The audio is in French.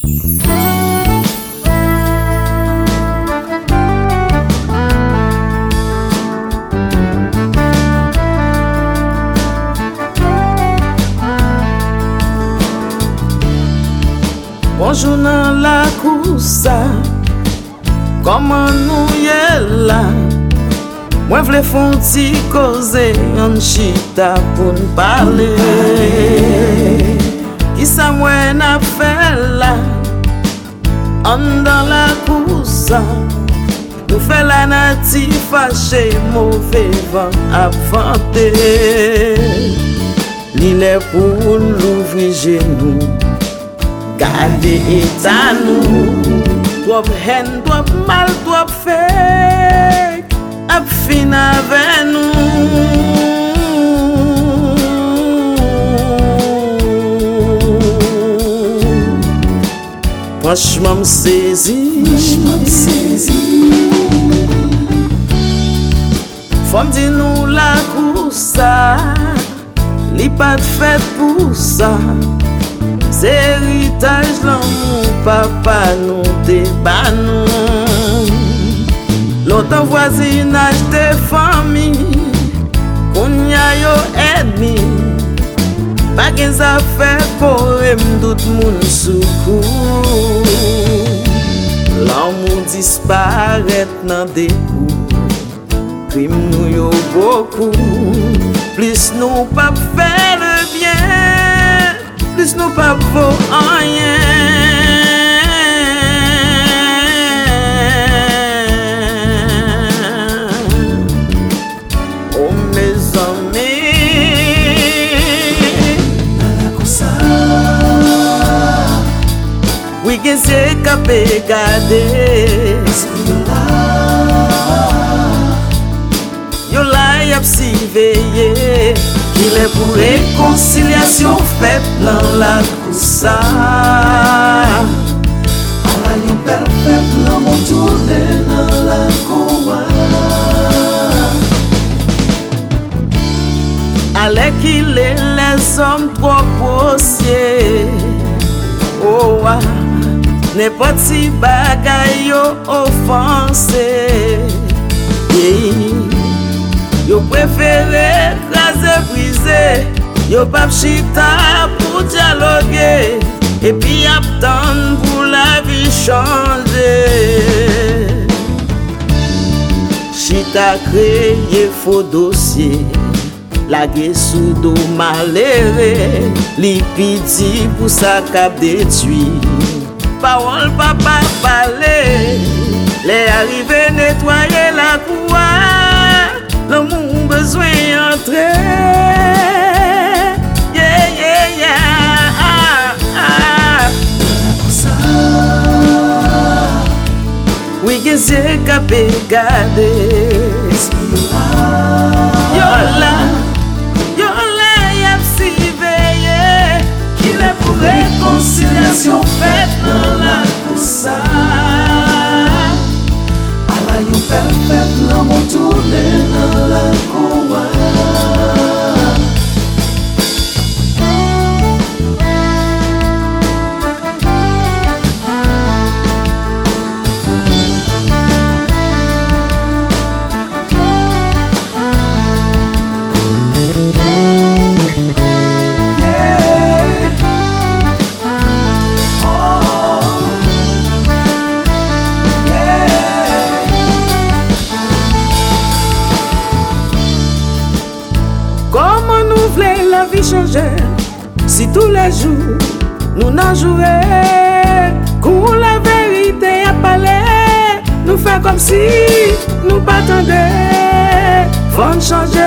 Bonjour dans la course, comment nous y là? Moi v'le font ti causer en chita pour nous parler. Qui ça moi n'a fait là? On dans la course, nous fait la native fâché, mauvais vent avanté. L'île est pour l'ouvrir genou. Gardez état nous, trop haine, trop mal, trop fake, ap fin avec nous. Franchement m'saisi, faut me dire nous la course, li pas de fête pour ça. C'est héritage l'amour, papa nous débat nous. L'autre voisinage des familles, qu'on y a yo ennemi. Pas qu'un affaire pour m'doute moun soukou. L'amour disparaît dans des coups. Crime nous yo beaucoup. Plus nous pas faire le bien, plus nous pas vaut rien. Oh mes amis, oui que c'est capé garder. Yo la y a si veillé. Il est pour réconciliation faite dans la coussa. A la perfect l'amour tourné dans la cour. Allez qu'il est les hommes trop grossiers. Oh ah, n'importe si bagay yo offensé. Yo préféré écraser, briser. Yo pas chita pour dialoguer. Et puis attendre pour la vie changer. Chita créé faux dossier. La guerre sous dos maléré. Li piti pour sa cap détruit. Parole papa parler. Les arrivés nettoyer la cour. L'amour besoin d'entrer. Yeah, yeah, yeah. Oui, que c'est capé garder. Yo là, y'a si veillé. Qu'il est pour réconciliation faite dans la coussa. A la perfect l'amour tourné dans la cour. Comment nous voulons la vie changer? Si tous les jours nous n'en jouons, quand la vérité a parlé, nous fait comme si nous pas attendions. Faut changer